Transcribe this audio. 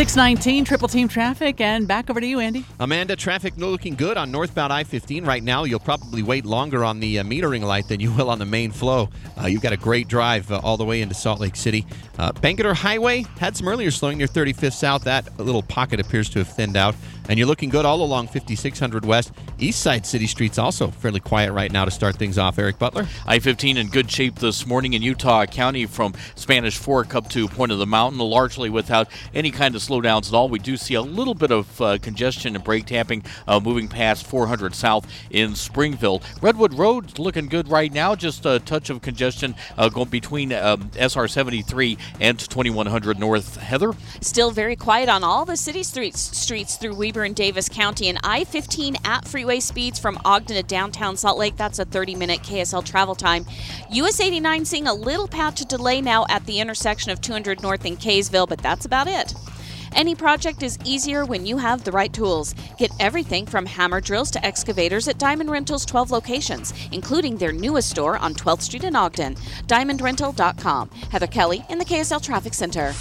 619 Triple Team Traffic, and back over to you, Andy. Amanda, traffic looking good on northbound I-15 right now. You'll probably wait longer on the metering light than you will on the main flow. You've got a great drive all the way into Salt Lake City. Bangerter Highway had some earlier slowing near 35th South. That little pocket appears to have thinned out. And you're looking good all along 5600 West. East Side City Street's also fairly quiet right now to start things off. Eric Butler? I-15 in good shape this morning in Utah County from Spanish Fork up to Point of the Mountain, largely without any kind of slowdowns at all. We do see a little bit of congestion and brake tapping moving past 400 South in Springville. Redwood Road looking good right now, just a touch of congestion going between SR 73 and 2100 North. Heather? Still very quiet on all the city streets through Weber and Davis County, and I-15 at freeway speeds from Ogden to downtown Salt Lake. That's a 30-minute KSL travel time. US 89 seeing a little patch of delay now at the intersection of 200 North in Kaysville, but that's about it. Any project is easier when you have the right tools. Get everything from hammer drills to excavators at Diamond Rental's 12 locations, including their newest store on 12th Street in Ogden. DiamondRental.com. Heather Kelly in the KSL Traffic Center.